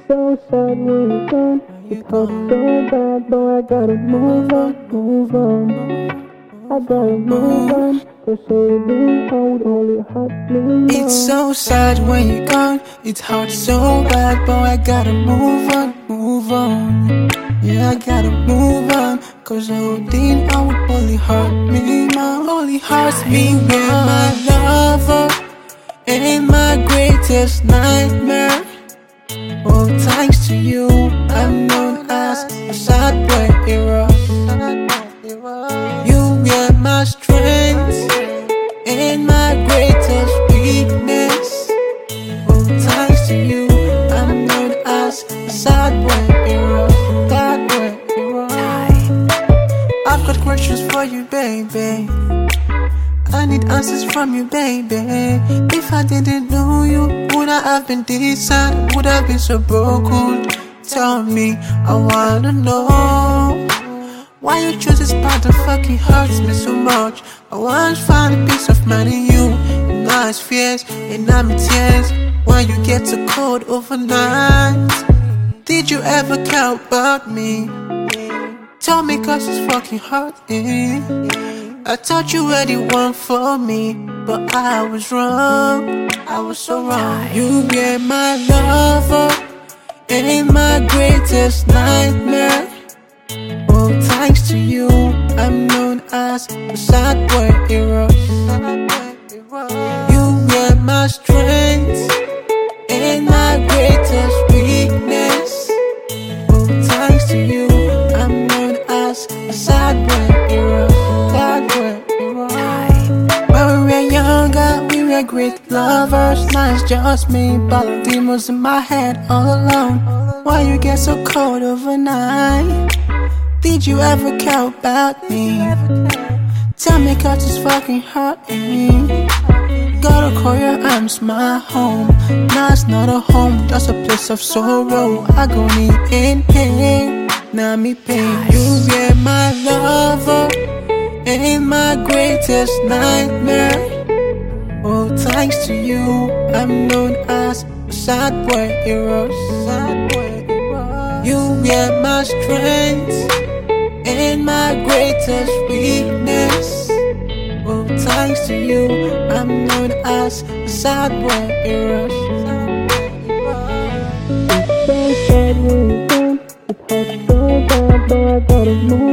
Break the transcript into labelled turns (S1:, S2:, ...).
S1: so sad when you're gone. It hurts so bad, but I gotta move on, move on. I gotta move on, cause holding out only hurt me.
S2: It's so sad when you're gone. It hurts so bad, but I gotta move on, move on. Yeah, I gotta move on, cause holding out only hurt me more, only hurts me. You're my lover and my greatest nightmare. Oh, thanks to you, I'm known as a sad boy hero. You were my strength and my greatest weakness. Oh, thanks to you, I'm known as a sad boy hero. Sad boy hero. I've got questions for you, baby. I need answers from you, baby. If I didn't know you, would I have been this sad? Would I have been so broken? Tell me, I wanna know why you choose this path that fucking hurts me so much. I once found a piece of mind in you, and now it's fears, and I'm in tears. Why you get so cold overnight? Did you ever care about me? Tell me, cause it's fucking hurting. I thought you were the one for me, but I was wrong. I was so wrong. You were my lover and my greatest nightmare. Oh, thanks to you, I'm known as a sad boy hero. You were my strength and my greatest weakness. Oh, thanks to you, I'm known as a sad boy hero. When we were younger, we were great lovers. Now it's just me, but demons in my head all alone. Why you get so cold overnight? Did you ever care about me? Tell me, cause it's fucking hurting. Gotta call your arms my home. Now it's not a home, that's a place of sorrow. I go in pain, now me pain. You were my lover and my greatest nightmare. Oh, thanks to you, I'm known as a sad boy hero. You were my strength and my greatest weakness. Oh, thanks to you, I'm known as a sad boy hero.
S1: It's so sad when you're gone. It hurts so bad, but I gotta move